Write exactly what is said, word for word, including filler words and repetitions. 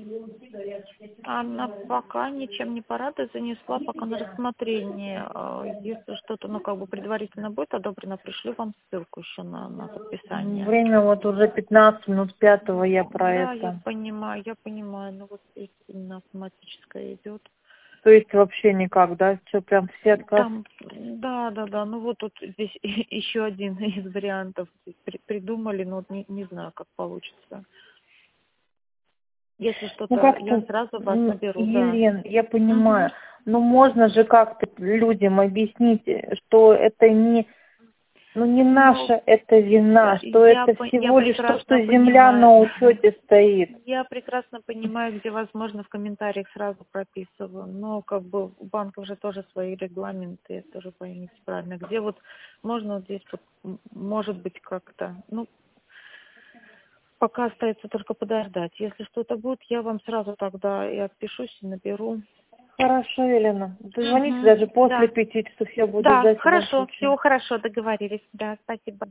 Она пока ничем не порадует, занесла пока на рассмотрение. А, Если что-то, ну, как бы предварительно будет одобрено, пришлю вам ссылку еще на, на подписание. Время вот уже пятнадцать минут пятого, я про Да, я это. понимаю, я понимаю. Ну, вот здесь именно автоматическая идет. То есть вообще никак, да? Что, прям все отказ? Там, да, да, да. Ну, вот тут здесь еще один из вариантов здесь при- придумали, но вот не, не знаю, как получится. Если Ну что-то, я как-то, сразу вас м, наберу, да. Елен, я понимаю, Угу. но можно же как-то людям объяснить, что это не, ну не Ну, наша это вина, я, что я, это по- я всего лишь то, прекрасно что земля понимаю. на учете стоит. Я прекрасно понимаю, где возможно в комментариях сразу прописываю, но как бы у банков же тоже свои регламенты, тоже поймите правильно, где вот можно вот здесь вот, м, может быть как-то, ну, пока остается только подождать. Если что-то будет, я вам сразу тогда и отпишусь, и наберу. Хорошо, Елена, звоните Угу, даже после да, пяти часов, я буду да, ждать в любом хорошо, случае. все хорошо, договорились, да, спасибо.